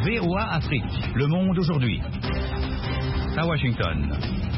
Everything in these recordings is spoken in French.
VOA Afrique, le monde aujourd'hui. À Washington.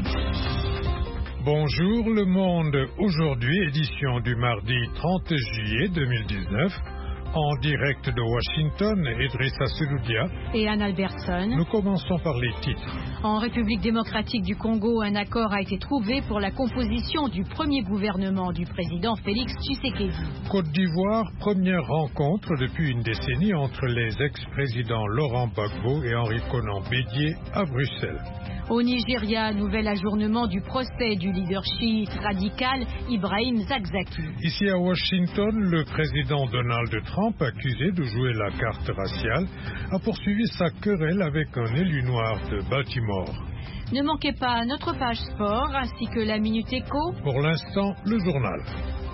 Bonjour le monde, aujourd'hui édition du mardi 30 juillet 2019. En direct de Washington, Idrissa Seloudia et Anne Albertson. Nous commençons par les titres. En République démocratique du Congo, un accord a été trouvé pour la composition du premier gouvernement du président Félix Tshisekedi. Côte d'Ivoire, première rencontre depuis une décennie entre les ex-présidents Laurent Gbagbo et Henri Konan Bédié à Bruxelles. Au Nigeria, nouvel ajournement du procès du leader chiite radical Ibrahim Zakzaky. Ici à Washington, le président Donald Trump, accusé de jouer la carte raciale, a poursuivi sa querelle avec un élu noir de Baltimore. Ne manquez pas notre page sport ainsi que la Minute Éco. Pour l'instant, le journal.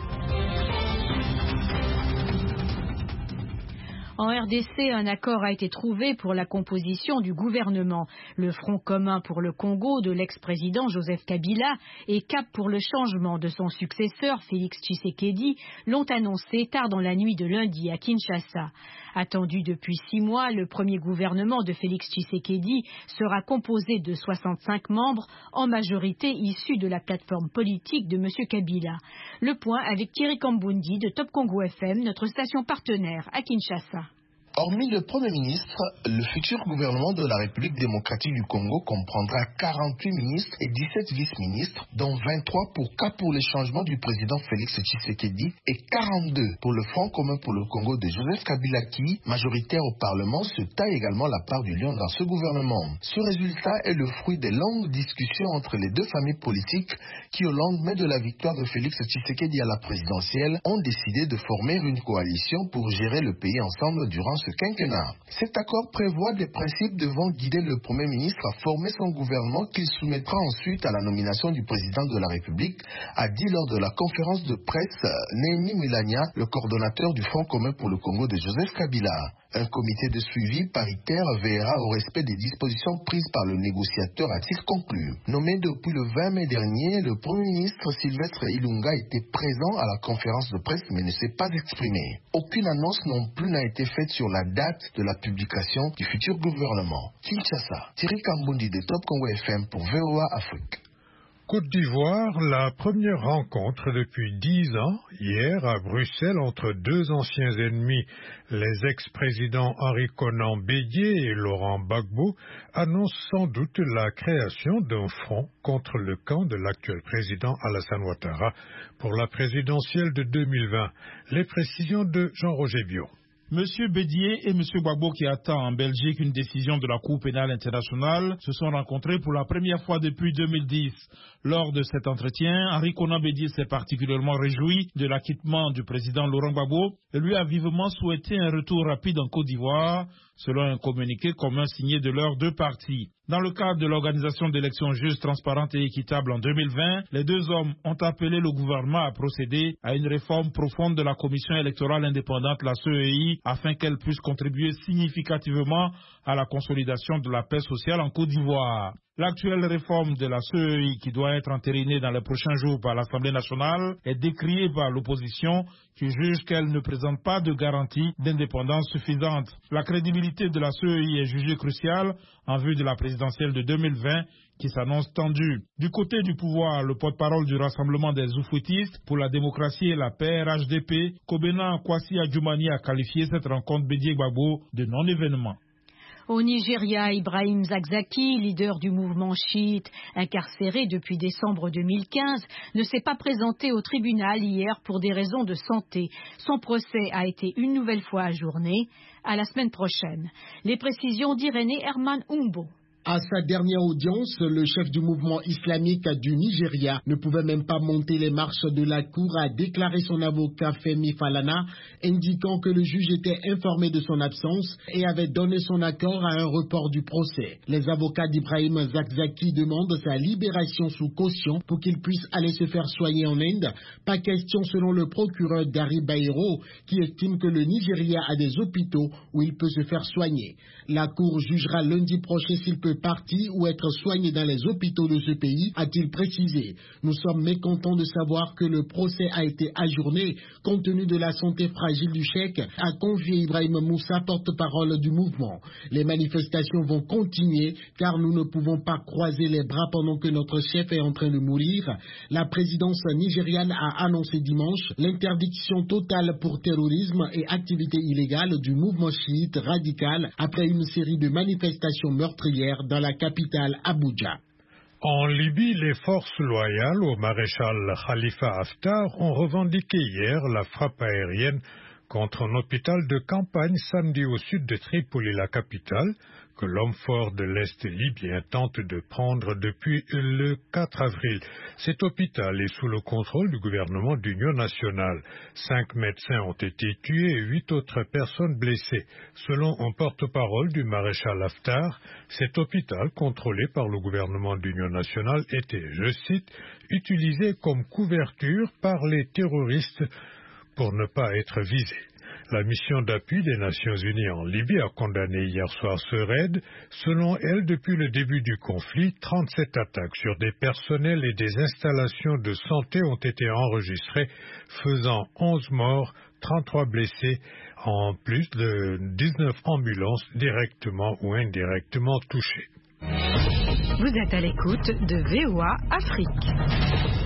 En RDC, un accord a été trouvé pour la composition du gouvernement. Le Front commun pour le Congo de l'ex-président Joseph Kabila et Cap pour le changement de son successeur Félix Tshisekedi l'ont annoncé tard dans la nuit de lundi à Kinshasa. Attendu depuis 6 mois, le premier gouvernement de Félix Tshisekedi sera composé de 65 membres, en majorité issus de la plateforme politique de M. Kabila. Le point avec Thierry Kambundi de Top Congo FM, notre station partenaire à Kinshasa. Hormis le Premier ministre, le futur gouvernement de la République démocratique du Congo comprendra 48 ministres et 17 vice-ministres, dont 23 pour Cap pour le changement du président Félix Tshisekedi et 42 pour le Front commun pour le Congo de Joseph Kabila qui, majoritaire au Parlement, se taille également la part du lion dans ce gouvernement. Ce résultat est le fruit des longues discussions entre les deux familles politiques qui, au lendemain de la victoire de Félix Tshisekedi à la présidentielle, ont décidé de former une coalition pour gérer le pays ensemble durant ce quinquennat. Cet accord prévoit des principes devant guider le Premier ministre à former son gouvernement qu'il soumettra ensuite à la nomination du président de la République, a dit lors de la conférence de presse Néhémie Milania, le coordonnateur du Front commun pour le Congo de Joseph Kabila. Un comité de suivi paritaire veillera au respect des dispositions prises par le négociateur, a-t-il conclu. Nommé depuis le 20 mai dernier, le Premier ministre Sylvestre Ilunga était présent à la conférence de presse mais ne s'est pas exprimé. Aucune annonce non plus n'a été faite sur la date de la publication du futur gouvernement. Kinshasa, Thierry Kambundi de Top Congo FM pour VOA Afrique. Côte d'Ivoire, la première rencontre depuis 10 ans, hier à Bruxelles, entre deux anciens ennemis, les ex-présidents Henri Konan Bédié et Laurent Gbagbo, annonce sans doute la création d'un front contre le camp de l'actuel président Alassane Ouattara pour la présidentielle de 2020. Les précisions de Jean-Roger Biot. Monsieur Bédié et Monsieur Gbagbo, qui attend en Belgique une décision de la Cour pénale internationale, se sont rencontrés pour la première fois depuis 2010. Lors de cet entretien, Henri Konan Bédié s'est particulièrement réjoui de l'acquittement du président Laurent Gbagbo et lui a vivement souhaité un retour rapide en Côte d'Ivoire, selon un communiqué commun signé de leurs deux partis. Dans le cadre de l'organisation d'élections justes, transparentes et équitables en 2020, les deux hommes ont appelé le gouvernement à procéder à une réforme profonde de la commission électorale indépendante, la CEI, afin qu'elle puisse contribuer significativement à la consolidation de la paix sociale en Côte d'Ivoire. L'actuelle réforme de la CEI, qui doit être entérinée dans les prochains jours par l'Assemblée nationale, est décriée par l'opposition qui juge qu'elle ne présente pas de garantie d'indépendance suffisante. La crédibilité de la CEI est jugée cruciale en vue de la présidentielle de 2020 qui s'annonce tendue. Du côté du pouvoir, le porte-parole du Rassemblement des Oufoutistes pour la démocratie et la paix, RHDP, Kobena Kwasi Adjoumani, a qualifié cette rencontre Bédié-Gbagbo de non-événement. Au Nigeria, Ibrahim Zakzaky, leader du mouvement chiite, incarcéré depuis décembre 2015, ne s'est pas présenté au tribunal hier pour des raisons de santé. Son procès a été une nouvelle fois ajourné à la semaine prochaine. Les précisions d'Irénée Herman Umbo. À sa dernière audience, le chef du mouvement islamique du Nigeria ne pouvait même pas monter les marches de la cour, a déclaré son avocat Femi Falana, indiquant que le juge était informé de son absence et avait donné son accord à un report du procès. Les avocats d'Ibrahim Zakzaky demandent sa libération sous caution pour qu'il puisse aller se faire soigner en Inde. Pas question selon le procureur Dari Bayero, qui estime que le Nigeria a des hôpitaux où il peut se faire soigner. La cour jugera lundi prochain s'il peut partir ou être soignés dans les hôpitaux de ce pays, a-t-il précisé. Nous sommes mécontents de savoir que le procès a été ajourné compte tenu de la santé fragile du cheikh, a confié Ibrahim Moussa, porte-parole du mouvement. Les manifestations vont continuer car nous ne pouvons pas croiser les bras pendant que notre chef est en train de mourir. La présidence nigériane a annoncé dimanche l'interdiction totale pour terrorisme et activités illégales du mouvement chiite radical après une série de manifestations meurtrières dans la capitale Abuja. En Libye, les forces loyales au maréchal Khalifa Haftar ont revendiqué hier la frappe aérienne contre un hôpital de campagne samedi au sud de Tripoli, la capitale, que l'homme fort de l'Est libyen tente de prendre depuis le 4 avril. Cet hôpital est sous le contrôle du gouvernement d'union nationale. 5 médecins ont été tués et 8 autres personnes blessées. Selon un porte-parole du maréchal Haftar, cet hôpital, contrôlé par le gouvernement d'union nationale, était, je cite, utilisé comme couverture par les terroristes pour ne pas être visé. La mission d'appui des Nations Unies en Libye a condamné hier soir ce raid. Selon elle, depuis le début du conflit, 37 attaques sur des personnels et des installations de santé ont été enregistrées, faisant 11 morts, 33 blessés, en plus de 19 ambulances directement ou indirectement touchées. Vous êtes à l'écoute de VOA Afrique.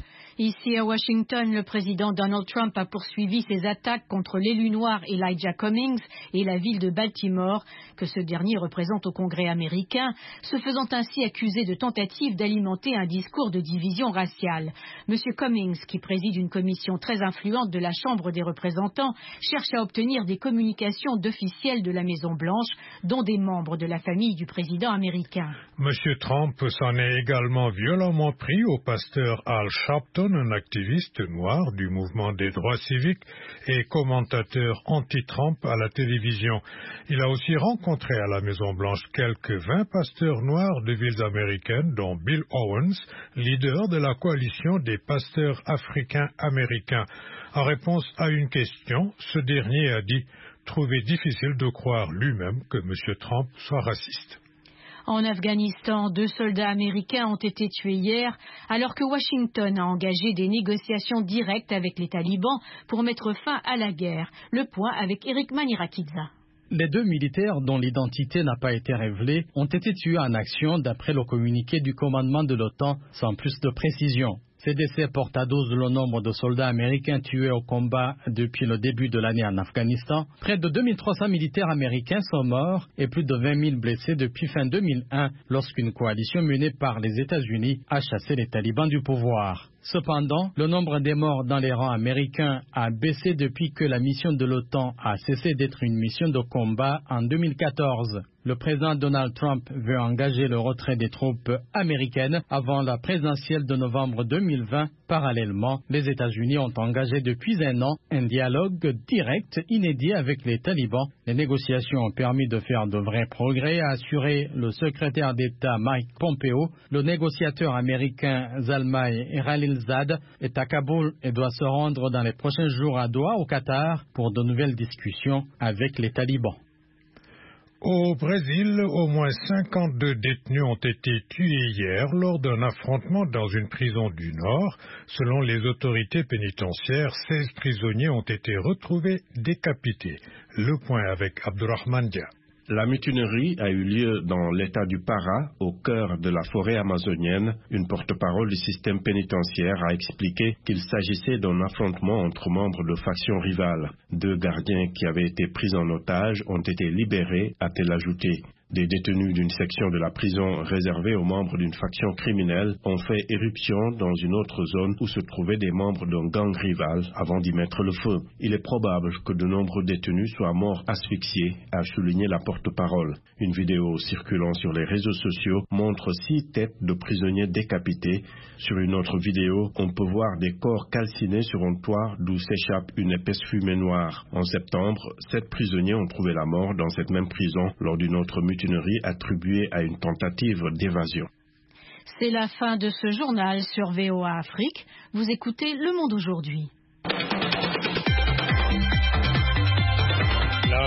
Ici à Washington, le président Donald Trump a poursuivi ses attaques contre l'élu noir Elijah Cummings et la ville de Baltimore, que ce dernier représente au Congrès américain, se faisant ainsi accuser de tentative d'alimenter un discours de division raciale. M. Cummings, qui préside une commission très influente de la Chambre des représentants, cherche à obtenir des communications d'officiels de la Maison-Blanche, dont des membres de la famille du président américain. M. Trump s'en est également violemment pris au pasteur Al Sharpton, un activiste noir du mouvement des droits civiques et commentateur anti-Trump à la télévision. Il a aussi rencontré à la Maison-Blanche quelques 20 pasteurs noirs de villes américaines, dont Bill Owens, leader de la coalition des pasteurs africains-américains. En réponse à une question, ce dernier a dit trouver difficile de croire lui-même que M. Trump soit raciste. En Afghanistan, 2 soldats américains ont été tués hier, alors que Washington a engagé des négociations directes avec les talibans pour mettre fin à la guerre. Le point avec Eric Manirakidza. Les 2 militaires, dont l'identité n'a pas été révélée, ont été tués en action d'après le communiqué du commandement de l'OTAN, sans plus de précision. Ces décès portent à 12 le nombre de soldats américains tués au combat depuis le début de l'année en Afghanistan. Près de 2300 militaires américains sont morts et plus de 20 000 blessés depuis fin 2001, lorsqu'une coalition menée par les États-Unis a chassé les talibans du pouvoir. Cependant, le nombre des morts dans les rangs américains a baissé depuis que la mission de l'OTAN a cessé d'être une mission de combat en 2014. Le président Donald Trump veut engager le retrait des troupes américaines avant la présidentielle de novembre 2020. Parallèlement, les États-Unis ont engagé depuis un an un dialogue direct inédit avec les talibans. Les négociations ont permis de faire de vrais progrès, a assuré le secrétaire d'État Mike Pompeo. Le négociateur américain Zalmay Khalilzad est à Kaboul et doit se rendre dans les prochains jours à Doha, au Qatar, pour de nouvelles discussions avec les talibans. Au Brésil, au moins 52 détenus ont été tués hier lors d'un affrontement dans une prison du Nord. Selon les autorités pénitentiaires, 16 prisonniers ont été retrouvés décapités. Le point avec Abdourahmane Dia. La mutinerie a eu lieu dans l'état du Pará, au cœur de la forêt amazonienne. Une porte-parole du système pénitentiaire a expliqué qu'il s'agissait d'un affrontement entre membres de factions rivales. 2 gardiens qui avaient été pris en otage ont été libérés, a-t-elle ajouté. Des détenus d'une section de la prison réservée aux membres d'une faction criminelle ont fait éruption dans une autre zone où se trouvaient des membres d'un gang rival avant d'y mettre le feu. Il est probable que de nombreux détenus soient morts asphyxiés, a souligné la porte-parole. Une vidéo circulant sur les réseaux sociaux montre 6 têtes de prisonniers décapités. Sur une autre vidéo, on peut voir des corps calcinés sur un toit d'où s'échappe une épaisse fumée noire. En septembre, 7 prisonniers ont trouvé la mort dans cette même prison lors d'une autre mutinerie attribuée à une tentative d'évasion. C'est la fin de ce journal sur VOA Afrique. Vous écoutez Le Monde aujourd'hui. La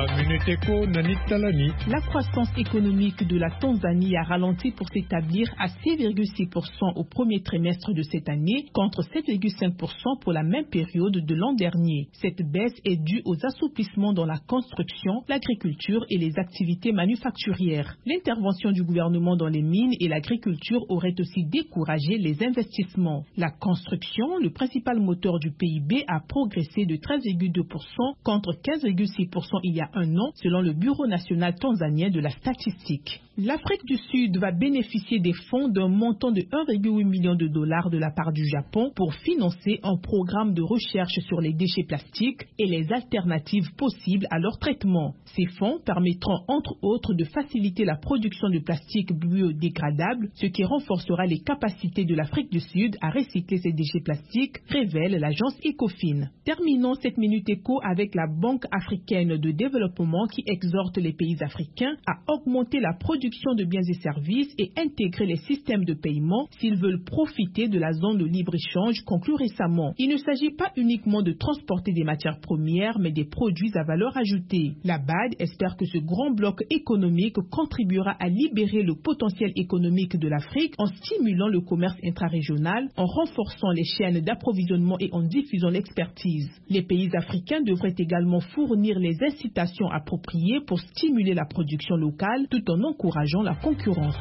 La Minute Éco, Nanit Talani. La croissance économique de la Tanzanie a ralenti pour s'établir à 6,6% au premier trimestre de cette année, contre 7,5% pour la même période de l'an dernier. Cette baisse est due aux assouplissements dans la construction, l'agriculture et les activités manufacturières. L'intervention du gouvernement dans les mines et l'agriculture aurait aussi découragé les investissements. La construction, le principal moteur du PIB, a progressé de 13,2% contre 15,6% il y a un an, selon le Bureau national tanzanien de la statistique. L'Afrique du Sud va bénéficier des fonds d'un montant de 1,8 million de dollars de la part du Japon pour financer un programme de recherche sur les déchets plastiques et les alternatives possibles à leur traitement. Ces fonds permettront entre autres de faciliter la production de plastique biodégradable, ce qui renforcera les capacités de l'Afrique du Sud à recycler ces déchets plastiques, révèle l'agence Ecofin. Terminons cette Minute Éco avec la Banque africaine de développement qui exhorte les pays africains à augmenter la production de biens et services et intégrer les systèmes de paiement s'ils veulent profiter de la zone de libre-échange conclue récemment. Il ne s'agit pas uniquement de transporter des matières premières, mais des produits à valeur ajoutée. La BAD espère que ce grand bloc économique contribuera à libérer le potentiel économique de l'Afrique en stimulant le commerce intrarégional, en renforçant les chaînes d'approvisionnement et en diffusant l'expertise. Les pays africains devraient également fournir les incitations appropriées pour stimuler la production locale tout en encourageant la concurrence.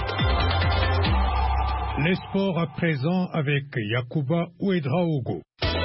Les sports à présent avec Yacouba Ouedraogo.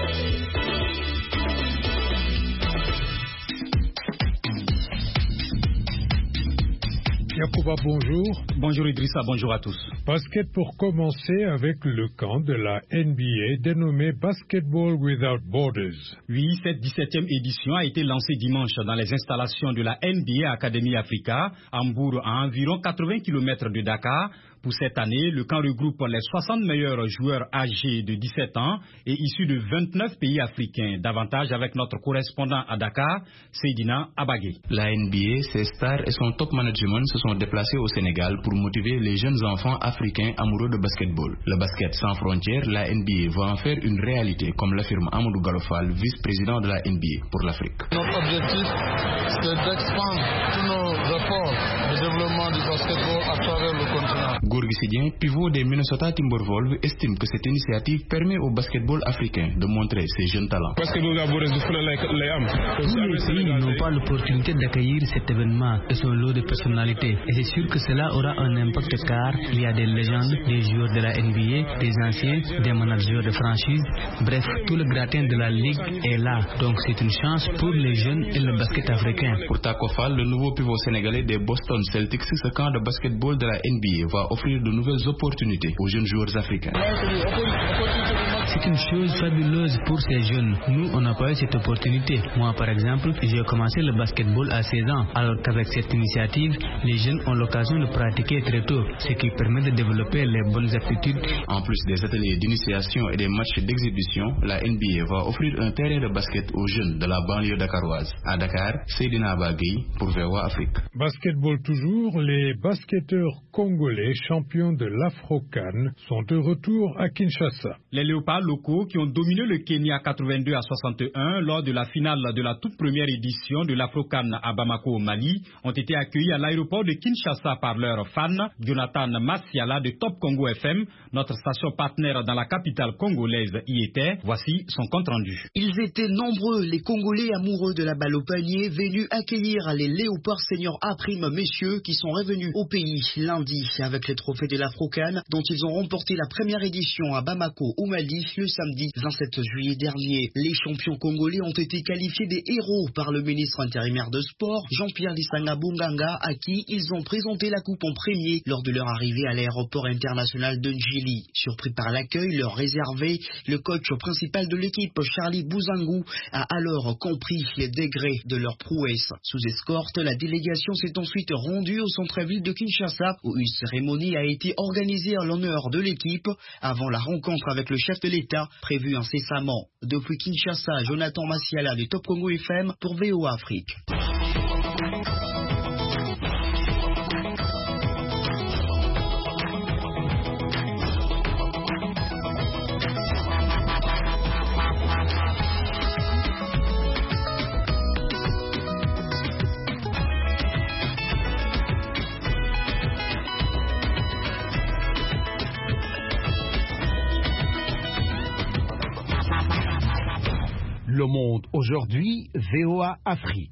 Yacouba, bonjour. Bonjour Idrissa, bonjour à tous. Basket pour commencer avec le camp de la NBA dénommé Basketball Without Borders. Oui, cette 17e édition a été lancée dimanche dans les installations de la NBA Academy Africa, à Hambourg, à environ 80 km de Dakar. Pour cette année, le camp regroupe les 60 meilleurs joueurs âgés de 17 ans et issus de 29 pays africains. Davantage avec notre correspondant à Dakar, Seydina Abagé. La NBA, ses stars et son top management se sont déplacés au Sénégal pour motiver les jeunes enfants africains amoureux de basketball. Le basket sans frontières, la NBA va en faire une réalité, comme l'affirme Amadou Galofal, vice-président de la NBA pour l'Afrique. Notre objectif, c'est d'expandre tous nos efforts de développement du basketball à travers le continent. Gorgui Sidien, pivot des Minnesota Timberwolves, estime que cette initiative permet au basketball africain de montrer ses jeunes talents. Tous les pays n'ont pas l'opportunité d'accueillir cet événement et son lot de personnalités. Et c'est sûr que cela aura un impact car il y a des légendes, des joueurs de la NBA, des anciens, des managers de franchise. Bref, tout le gratin de la ligue est là. Donc c'est une chance pour les jeunes et le basket africain. Pour Taco Fall, le nouveau pivot sénégalais des Boston Celtics, ce camp de basketball de la NBA va offrir de nouvelles opportunités aux jeunes joueurs africains. C'est une chose fabuleuse pour ces jeunes. Nous, on n'a pas eu cette opportunité. Moi, par exemple, j'ai commencé le basketball à 16 ans, alors qu'avec cette initiative, les jeunes ont l'occasion de pratiquer très tôt, ce qui permet de développer les bonnes aptitudes. En plus des ateliers d'initiation et des matchs d'exhibition, la NBA va offrir un terrain de basket aux jeunes de la banlieue dakaroise. À Dakar, Seydina Abagui pour VOA Afrique. Basketball toujours, les basketteurs congolais champions de l'Afro-CAN sont de retour à Kinshasa. Les léopards locaux qui ont dominé le Kenya 82 à 61 lors de la finale de la toute première édition de l'Afro-CAN à Bamako au Mali ont été accueillis à l'aéroport de Kinshasa par leurs fans. Jonathan Massiala de Top Congo FM, notre station partenaire dans la capitale congolaise, y était. Voici son compte rendu. Ils étaient nombreux, les Congolais amoureux de la balle au panier, venus accueillir les léopards seniors A' messieurs qui sont revenus au pays lundi avec les trophées de l'Afro-CAN dont ils ont remporté la première édition à Bamako au Mali le samedi 27 juillet dernier. Les champions congolais ont été qualifiés des héros par le ministre intérimaire de sport Jean-Pierre Lisanga Bunganga, à qui ils ont présenté la coupe en premier lors de leur arrivée à l'aéroport international de Njili. Surpris par l'accueil leur réservé, le coach principal de l'équipe Charlie Bouzangou a alors compris les degrés de leur prouesse. Sous escorte, la délégation s'est ensuite rendue au centre-ville de Kinshasa où une cérémonie a été organisée en l'honneur de l'équipe avant la rencontre avec le chef de l'État prévue incessamment. Depuis Kinshasa, Jonathan Massiala de Top Congo FM pour VOA Afrique. Le Monde aujourd'hui, VOA Afrique.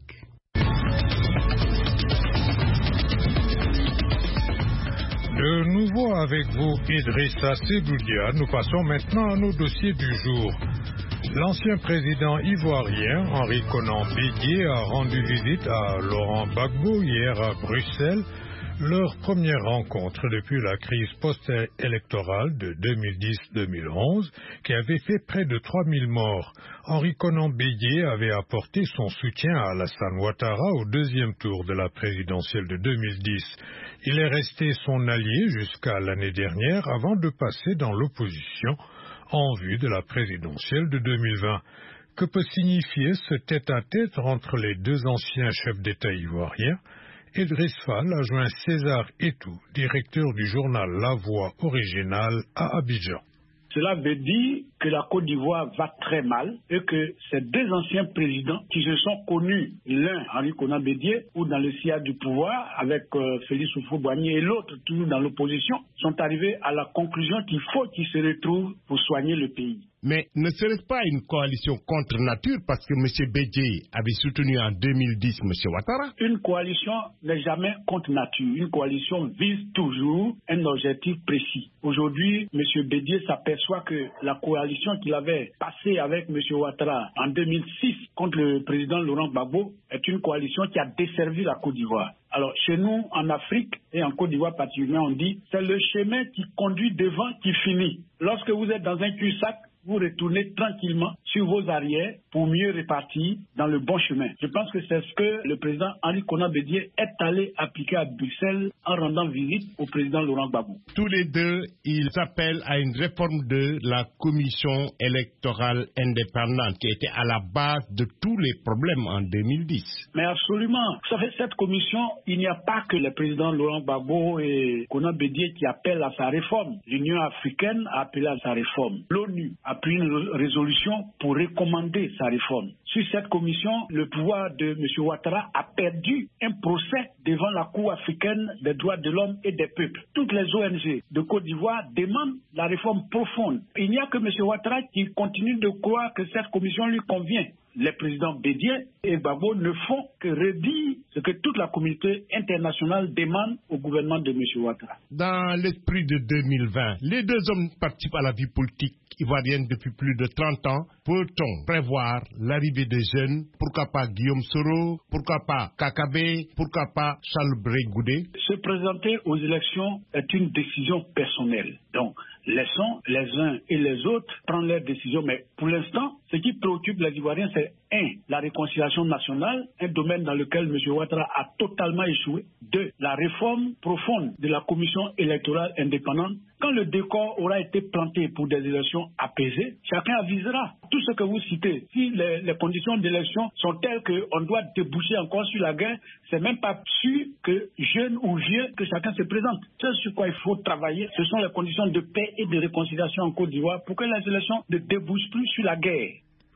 De nouveau avec vous, Idrissa Seloudia, nous passons maintenant à nos dossiers du jour. L'ancien président ivoirien, Henri Konan Bédié, a rendu visite à Laurent Gbagbo hier à Bruxelles, leur première rencontre depuis la crise post-électorale de 2010-2011 qui avait fait près de 3000 morts. Henri Konan Bédié avait apporté son soutien à Alassane Ouattara au deuxième tour de la présidentielle de 2010. Il est resté son allié jusqu'à l'année dernière avant de passer dans l'opposition en vue de la présidentielle de 2020. Que peut signifier ce tête-à-tête entre les deux anciens chefs d'État ivoiriens? Idriss Fall a joint César Etou, directeur du journal La Voix originale à Abidjan. Cela veut dire que la Côte d'Ivoire va très mal et que ces deux anciens présidents qui se sont connus, l'un Henri Konan Bédié ou dans le sillage du pouvoir avec Félix Houphouët-Boigny et l'autre toujours dans l'opposition, sont arrivés à la conclusion qu'il faut qu'ils se retrouvent pour soigner le pays. Mais ne serait-ce pas une coalition contre nature parce que M. Bédié avait soutenu en 2010 M. Ouattara? Une coalition n'est jamais contre nature. Une coalition vise toujours un objectif précis. Aujourd'hui, M. Bédié s'aperçoit que la coalition qu'il avait passée avec M. Ouattara en 2006 contre le président Laurent Gbagbo est une coalition qui a desservi la Côte d'Ivoire. Alors, chez nous, en Afrique et en Côte d'Ivoire particulièrement, on dit c'est le chemin qui conduit devant qui finit. Lorsque vous êtes dans un cul-de-sac, vous retournez tranquillement sur vos arrières pour mieux répartir dans le bon chemin. Je pense que c'est ce que le président Henri Konan Bédié est allé appliquer à Bruxelles en rendant visite au président Laurent Gbagbo. Tous les deux, ils appellent à une réforme de la commission électorale indépendante qui était à la base de tous les problèmes en 2010. Mais absolument. Vous savez, cette commission, il n'y a pas que le président Laurent Gbagbo et Konan Bédié qui appellent à sa réforme. L'Union africaine a appelé à sa réforme. L'ONU a pris une résolution pour recommander sa réforme. Sur cette commission, le pouvoir de M. Ouattara a perdu un procès devant la Cour africaine des droits de l'homme et des peuples. Toutes les ONG de Côte d'Ivoire demandent la réforme profonde. Il n'y a que M. Ouattara qui continue de croire que cette commission lui convient. Les présidents Bédié et Gbagbo ne font que redire ce que toute la communauté internationale demande au gouvernement de M. Ouattara. Dans l'esprit de 2020, les deux hommes participent à la vie politique ivoirienne depuis plus de 30 ans. Peut-on prévoir l'arrivée des jeunes? Pourquoi pas Guillaume Soro? Pourquoi pas Kakabe? Pourquoi pas Charles Blé-Goudé? Se présenter aux élections est une décision personnelle. Donc, laissons les uns et les autres prendre leurs décisions. Mais pour l'instant, ce qui préoccupe les Ivoiriens, c'est 1. La réconciliation nationale, un domaine dans lequel M. Ouattara a totalement échoué. 2. La réforme profonde de la commission électorale indépendante. Quand le décor aura été planté pour des élections apaisées, chacun avisera. Tout ce que vous citez, si les conditions d'élection sont telles qu'on doit déboucher encore sur la guerre, c'est même pas sûr que jeune ou vieux, que chacun se présente. Ce sur quoi il faut travailler, ce sont les conditions de paix et de réconciliation en Côte d'Ivoire pour que les élections ne débouchent plus sur la guerre.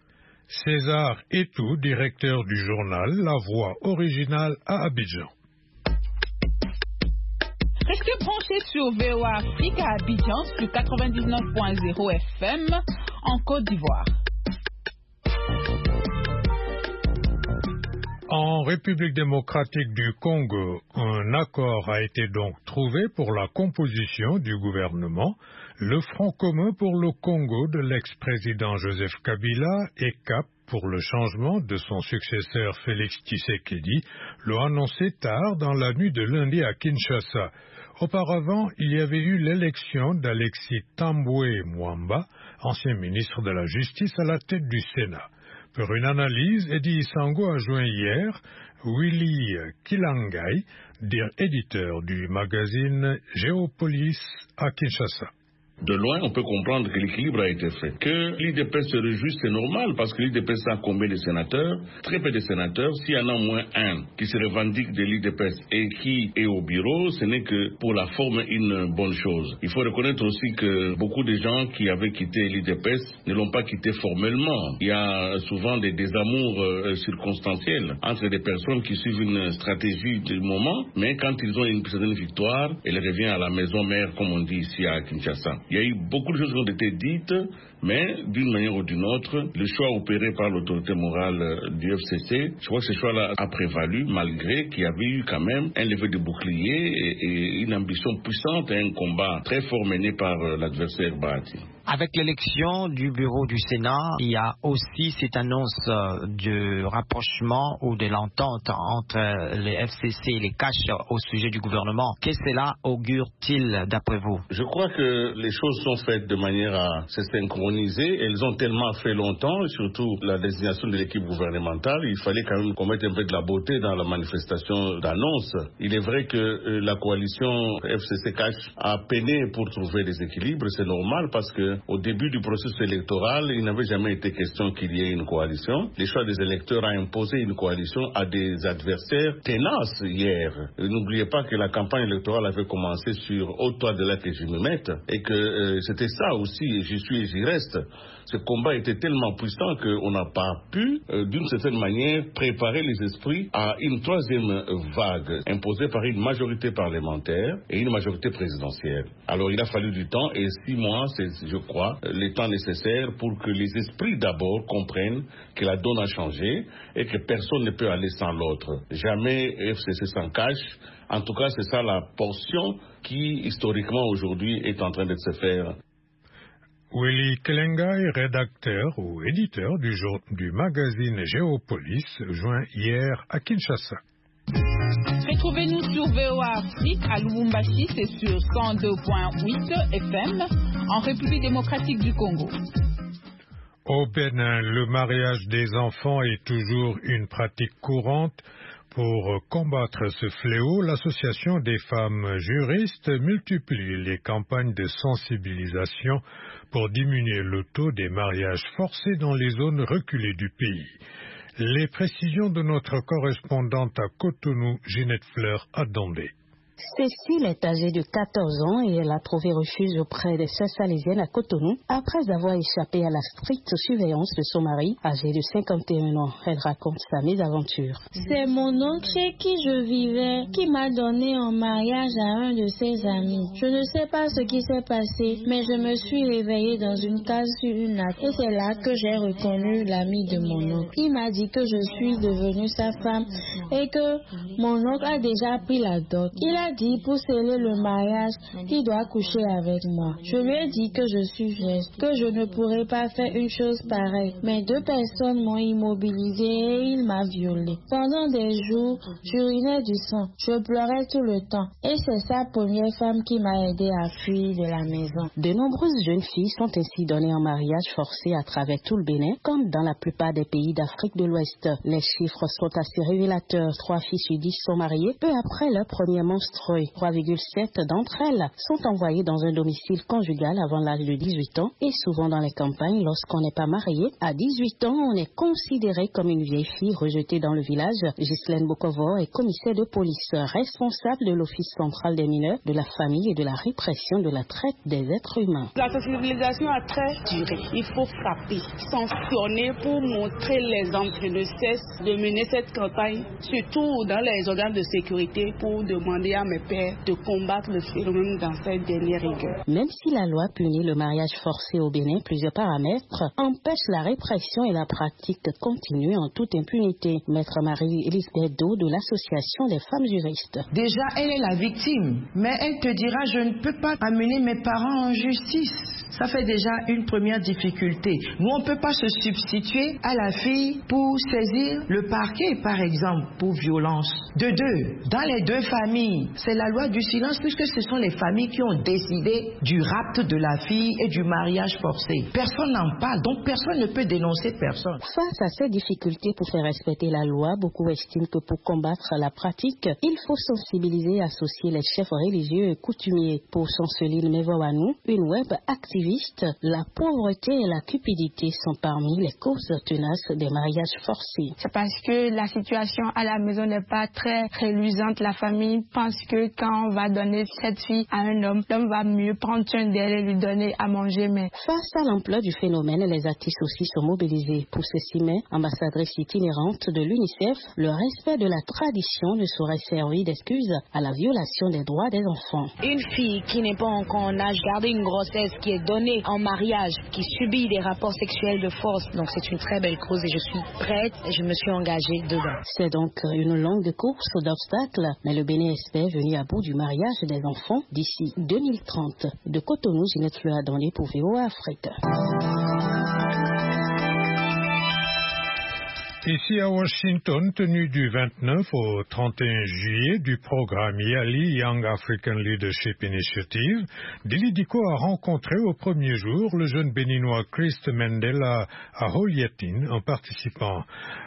César Etou, directeur du journal La Voix originale à Abidjan. Restez branchés sur VOA Afrique à Abidjan sur 99.0 FM en Côte d'Ivoire. En République démocratique du Congo, un accord a été donc trouvé pour la composition du gouvernement. Le Front commun pour le Congo de l'ex-président Joseph Kabila et CAP pour le changement de son successeur Félix Tshisekedi l'ont annoncé tard dans la nuit de lundi à Kinshasa. Auparavant, il y avait eu l'élection d'Alexis Tambwe Mwamba, ancien ministre de la Justice à la tête du Sénat. Pour une analyse, Eddie Isango a joint hier Willy Kilangai, éditeur du magazine Géopolis à Kinshasa. De loin, on peut comprendre que l'équilibre a été fait. Que l'IDPS se réjouisse, c'est normal, parce que l'IDPS a combien de sénateurs? Très peu de sénateurs. S'il y en a au moins un qui se revendique de l'IDPS et qui est au bureau, ce n'est que pour la forme une bonne chose. Il faut reconnaître aussi que beaucoup de gens qui avaient quitté l'IDPS ne l'ont pas quitté formellement. Il y a souvent des désamours circonstanciels entre des personnes qui suivent une stratégie du moment, mais quand ils ont une certaine victoire, elle revient à la maison mère, comme on dit ici à Kinshasa. Il y a eu beaucoup de choses qui ont été dites, mais d'une manière ou d'une autre, le choix opéré par l'autorité morale du FCC, je crois que ce choix-là a prévalu, malgré qu'il y avait eu quand même un lever de bouclier et une ambition puissante et un combat très fort mené par l'adversaire Bahati. Avec l'élection du bureau du Sénat, il y a aussi cette annonce de rapprochement ou de l'entente entre les FCC et les CACH au sujet du gouvernement. Qu'est-ce que cela augure-t-il d'après vous? Je crois que les choses sont faites de manière à se synchroniser. Elles ont tellement fait longtemps, et surtout la désignation de l'équipe gouvernementale. Il fallait quand même qu'on mette un peu de la beauté dans la manifestation d'annonce. Il est vrai que la coalition FCC-CACH a peiné pour trouver des équilibres. C'est normal parce que au début du processus électoral, il n'avait jamais été question qu'il y ait une coalition. Les choix des électeurs a imposé une coalition à des adversaires tenaces hier. N'oubliez pas que la campagne électorale avait commencé sur « Au-toi de là que je me mette » et que c'était ça aussi, et j'y suis et j'y reste. Ce combat était tellement puissant qu'on n'a pas pu, d'une certaine manière, préparer les esprits à une troisième vague imposée par une majorité parlementaire et une majorité présidentielle. Alors il a fallu du temps et 6 mois, c'est, je crois, le temps nécessaire pour que les esprits d'abord comprennent que la donne a changé et que personne ne peut aller sans l'autre. Jamais FCC sans cache. En tout cas, c'est ça la portion qui, historiquement, aujourd'hui, est en train de se faire. Willy Kelenga est rédacteur ou éditeur du magazine Géopolis, joint hier à Kinshasa. Retrouvez-nous sur VOA Afrique à Lubumbashi, c'est sur 102.8 FM, en République démocratique du Congo. Au Bénin, le mariage des enfants est toujours une pratique courante. Pour combattre ce fléau, l'Association des femmes juristes multiplie les campagnes de sensibilisation pour diminuer le taux des mariages forcés dans les zones reculées du pays. Les précisions de notre correspondante à Cotonou, Ginette Fleur, a Dandé. Cécile est âgée de 14 ans et elle a trouvé refuge auprès des sœurs salésiennes à Cotonou après avoir échappé à la stricte surveillance de son mari, âgé de 51 ans. Elle raconte sa mésaventure. C'est mon oncle chez qui je vivais qui m'a donné en mariage à un de ses amis. Je ne sais pas ce qui s'est passé, mais je me suis réveillée dans une case sur une natte et c'est là que j'ai reconnu l'ami de mon oncle. Il m'a dit que je suis devenue sa femme et que mon oncle a déjà pris la dot. Il a dit pour sceller le mariage qu'il doit coucher avec moi. Je lui ai dit que je suis vierge, que je ne pourrais pas faire une chose pareille. Mais 2 personnes m'ont immobilisée et il m'a violée. Pendant des jours, j'urinais du sang. Je pleurais tout le temps. Et c'est sa première femme qui m'a aidé à fuir de la maison. De nombreuses jeunes filles sont ainsi données en mariage forcé à travers tout le Bénin, comme dans la plupart des pays d'Afrique de l'Ouest. Les chiffres sont assez révélateurs. 3 filles sur 10 sont mariées peu après leur premier menstruation. 3,7 d'entre elles sont envoyées dans un domicile conjugal avant l'âge de 18 ans et souvent dans les campagnes lorsqu'on n'est pas marié. À 18 ans, on est considéré comme une vieille fille rejetée dans le village. Ghislaine Bokovo est commissaire de police, responsable de l'Office central des mineurs, de la famille et de la répression de la traite des êtres humains. La sensibilisation a très duré. Il faut frapper, sanctionner pour montrer l'exemple. Je ne cesse de mener cette campagne, surtout dans les organes de sécurité, pour demander à mes pères de combattre le phénomène dans cette dernière rigueur. Même si la loi punit le mariage forcé au Bénin, plusieurs paramètres empêchent la répression et la pratique continue en toute impunité. Maître Marie-Elisabeth Do de l'Association des femmes juristes. Déjà, elle est la victime, mais elle te dira je ne peux pas amener mes parents en justice. Ça fait déjà une première difficulté. Nous, on ne peut pas se substituer à la fille pour saisir le parquet, par exemple, pour violence. De 2, dans les 2 familles, c'est la loi du silence puisque ce sont les familles qui ont décidé du rapt de la fille et du mariage forcé. Personne n'en parle, donc personne ne peut dénoncer personne. Face à ces difficultés pour faire respecter la loi, beaucoup estiment que pour combattre la pratique, il faut sensibiliser et associer les chefs religieux et coutumiers. Pour Chanceline Mevoanou, une web activiste activistes, la pauvreté et la cupidité sont parmi les causes tenaces des mariages forcés. C'est parce que la situation à la maison n'est pas très reluisante. La famille pense que quand on va donner cette fille à un homme, l'homme va mieux prendre soin d'elle et lui donner à manger. Mais face à l'ampleur du phénomène, les artistes aussi sont mobilisés. Pour ceci même, ambassadrice itinérante de l'UNICEF, le respect de la tradition ne saurait servir d'excuse à la violation des droits des enfants. Une fille qui n'est pas encore en âge de garder une grossesse, qui est donnée en mariage, qui subit des rapports sexuels de force, donc c'est une très belle cause et je suis prête et je me suis engagée dedans. C'est donc une longue course d'obstacles, mais le Bénin espère venir à bout du mariage des enfants d'ici 2030. De Cotonou, Ginette Le a donné pour VOA Afrique. Ici à Washington, tenue du 29 au 31 juillet du programme YALI, Young African Leadership Initiative, Dili Diko a rencontré au premier jour le jeune béninois Christ Mandela Aholiatine, un participant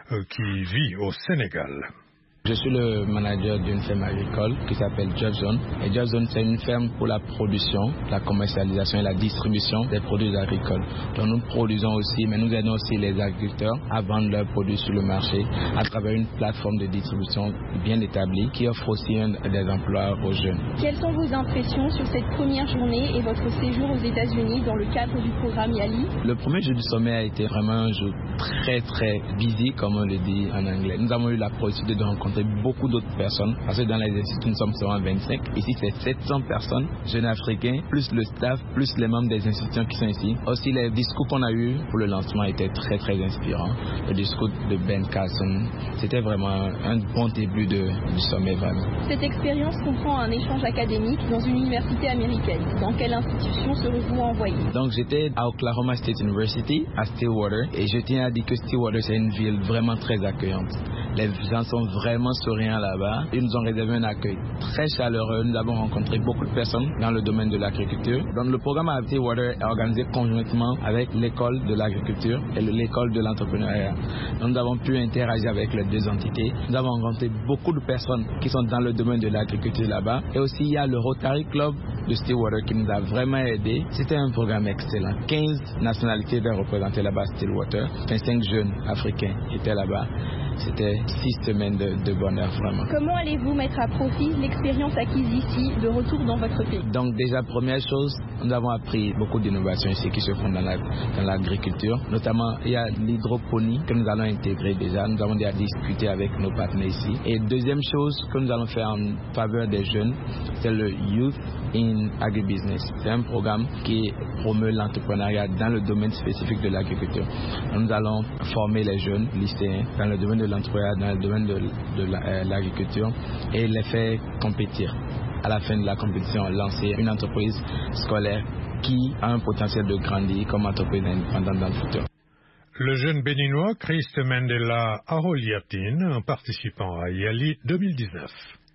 qui vit au Sénégal. Je suis le manager d'une ferme agricole qui s'appelle Jobzone. Et Jobzone, c'est une ferme pour la production, la commercialisation et la distribution des produits agricoles. Donc nous produisons aussi, mais nous aidons aussi les agriculteurs à vendre leurs produits sur le marché à travers une plateforme de distribution bien établie qui offre aussi des emplois aux jeunes. Quelles sont vos impressions sur cette première journée et votre séjour aux États-Unis dans le cadre du programme YALI? Le premier jour du sommet a été vraiment un jour très busy, comme on le dit en anglais. Nous avons eu la possibilité de rencontrer beaucoup d'autres personnes, parce que dans les instituts nous sommes seulement 25. Ici c'est 700 personnes, jeunes africains, plus le staff, plus les membres des institutions qui sont ici. Aussi les discours qu'on a eu pour le lancement étaient très inspirants. Le discours de Ben Carson, c'était vraiment un bon début du sommet vraiment. Cette expérience comprend un échange académique dans une université américaine. Dans quelle institution serez-vous envoyé? Donc j'étais à Oklahoma State University, à Stillwater, et je tiens à dire que Stillwater c'est une ville vraiment très accueillante. Les gens sont vraiment souriants là-bas. Ils nous ont réservé un accueil très chaleureux. Nous avons rencontré beaucoup de personnes dans le domaine de l'agriculture. Donc le programme à Stillwater est organisé conjointement avec l'école de l'agriculture et l'école de l'entrepreneuriat. Donc nous avons pu interagir avec les deux entités. Nous avons rencontré beaucoup de personnes qui sont dans le domaine de l'agriculture là-bas. Et aussi il y a le Rotary Club de Stillwater qui nous a vraiment aidés. C'était un programme excellent. 15 nationalités étaient représentées là-bas à Stillwater. 5 jeunes africains étaient là-bas. C'était 6 semaines de bonheur vraiment. Comment allez-vous mettre à profit l'expérience acquise ici de retour dans votre pays? Donc déjà, première chose, nous avons appris beaucoup d'innovations ici qui se font dans l'agriculture. Notamment, il y a l'hydroponie que nous allons intégrer déjà. Nous avons déjà discuté avec nos partenaires ici. Et deuxième chose que nous allons faire en faveur des jeunes, c'est le Youth in Agribusiness. C'est un programme qui promeut l'entrepreneuriat dans le domaine spécifique de l'agriculture. Nous allons former les jeunes lycéens dans le domaine de l'entrepreneuriat, dans le domaine de l'agriculture et les faire compétir. À la fin de la compétition, lancer une entreprise scolaire qui a un potentiel de grandir comme entreprise indépendante dans le futur. Le jeune béninois Christ Mandela Aholiatine, un participant à YALI 2019.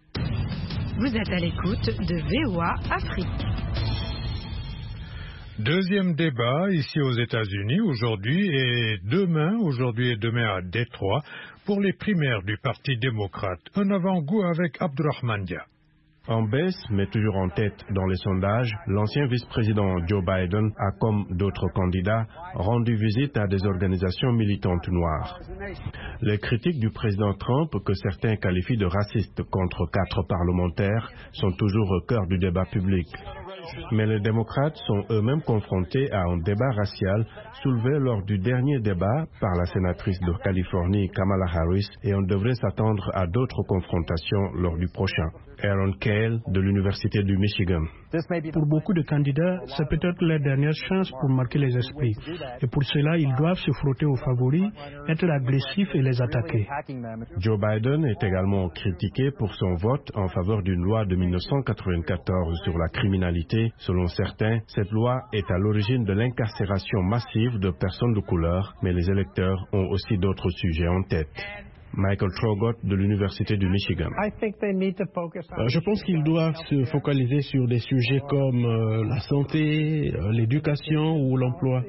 Vous êtes à l'écoute de VOA Afrique. Deuxième débat ici aux États-Unis aujourd'hui et demain à Détroit pour les primaires du Parti démocrate. Un avant-goût avec Abdurrahman Dia. En baisse, mais toujours en tête dans les sondages, l'ancien vice-président Joe Biden a, comme d'autres candidats, rendu visite à des organisations militantes noires. Les critiques du président Trump, que certains qualifient de racistes contre 4 parlementaires, sont toujours au cœur du débat public. Mais les démocrates sont eux-mêmes confrontés à un débat racial soulevé lors du dernier débat par la sénatrice de Californie Kamala Harris et on devrait s'attendre à d'autres confrontations lors du prochain. Aaron Cale de l'Université du Michigan. Pour beaucoup de candidats, c'est peut-être leur dernière chance pour marquer les esprits. Et pour cela, ils doivent se frotter aux favoris, être agressifs et les attaquer. Joe Biden est également critiqué pour son vote en faveur d'une loi de 1994 sur la criminalité. Selon certains, cette loi est à l'origine de l'incarcération massive de personnes de couleur, mais les électeurs ont aussi d'autres sujets en tête. Michael Traugott de l'Université du Michigan. Je pense qu'ils doivent se focaliser sur des sujets comme la santé, l'éducation ou l'emploi.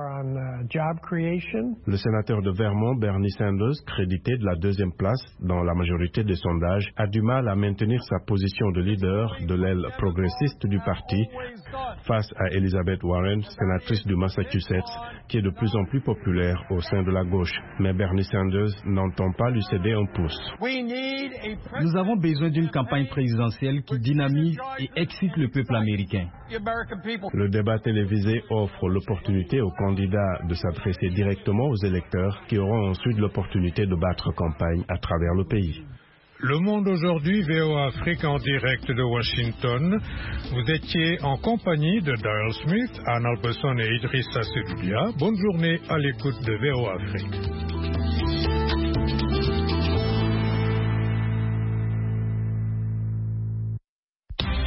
Le sénateur de Vermont, Bernie Sanders, crédité de la deuxième place dans la majorité des sondages, a du mal à maintenir sa position de leader de l'aile progressiste du parti face à Elizabeth Warren, sénatrice du Massachusetts, qui est de plus en plus populaire au sein de la gauche. Mais Bernie Sanders n'entend pas lui céder un pouce. Nous avons besoin d'une campagne présidentielle qui dynamise et excite le peuple américain. Le débat télévisé offre l'opportunité aux candidats de s'adresser directement aux électeurs qui auront ensuite l'opportunité de battre campagne à travers le pays. Le Monde aujourd'hui, VOA Afrique en direct de Washington. Vous étiez en compagnie de Daryl Smith, Anne Albeson et Idrissa Seloudia. Bonne journée à l'écoute de VOA Afrique.